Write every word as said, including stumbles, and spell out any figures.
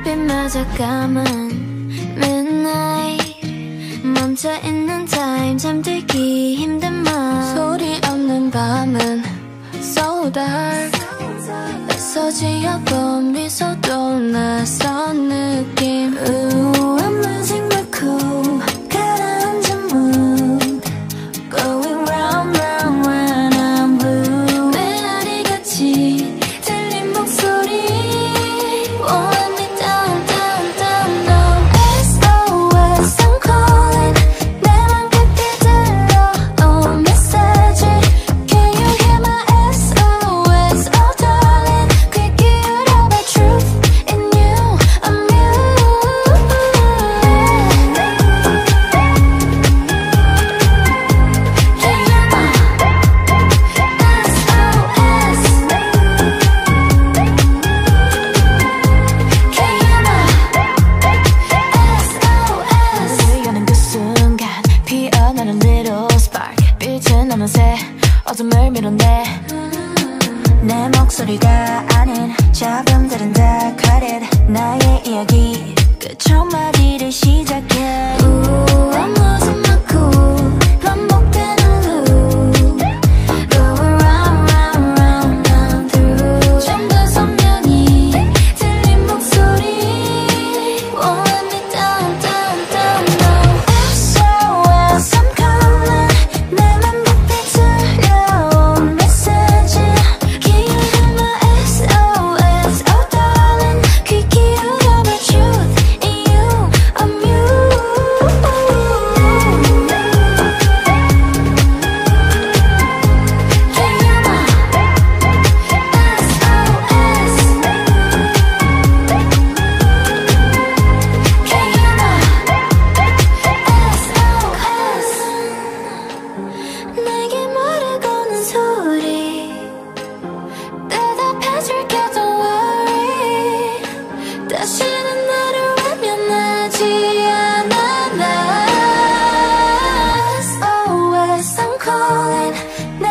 빛마저 감은 midnight 멈춰있는 time 잠들기 힘든 맘 소리 없는 밤은 so dark 애써 지어본 미소도 낯선 느낌 Ooh, I'm losing my cool 가라앉은 mood Going round round when I'm blue 메아리같이 들린 목소리 Won't let me down down down no S O S I'm calling 내 맘 깊이 들려온 메시지 Can you hear my S O S Oh darling 귀 기울여봐 truth in you I'm you Can you hear my S O S Can you hear my S O S 문을 여는 그 순간 피어나는 little spark 빛은 어느새 어둠을 밀어내 내 목소리가 아닌 잡음들은 다 credit 나의 이야기 끝 한마디를 시작해 Ooh, I'm losing my cool 반복되는 loop Going round round round round through 전부 선명히 들린 목소리 Won't let me down down down no S O S I'm calling 내 맘 깊이 들려온 메시지 Can you hear my S O S Oh darling 귀 기울여봐 truth in you I'm you Can you hear my S O S Can you hear my S O S 내게 말을 거는 소리 대답해줄게 don't worry 다시는 나를 외면하지 않아 나 S O S I'm calling 내